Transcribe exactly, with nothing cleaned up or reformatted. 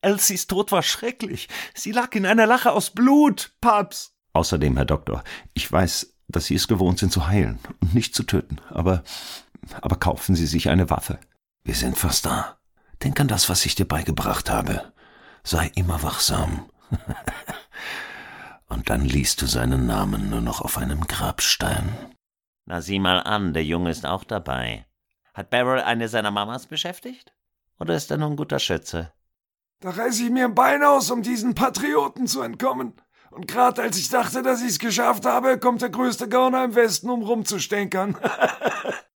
Elsies Tod war schrecklich. Sie lag in einer Lache aus Blut, Paps. Außerdem, Herr Doktor, ich weiß, dass Sie es gewohnt sind zu heilen und nicht zu töten, aber, aber kaufen Sie sich eine Waffe. Wir sind fast da. Denk an das, was ich dir beigebracht habe. Sei immer wachsam. Und dann liest du seinen Namen nur noch auf einem Grabstein. Na, sieh mal an, der Junge ist auch dabei. Hat Beryl eine seiner Mamas beschäftigt? Oder ist er nur ein guter Schütze? Da reiße ich mir ein Bein aus, um diesen Patrioten zu entkommen. Und gerade als ich dachte, dass ich es geschafft habe, kommt der größte Gauner im Westen, um rumzustänkern.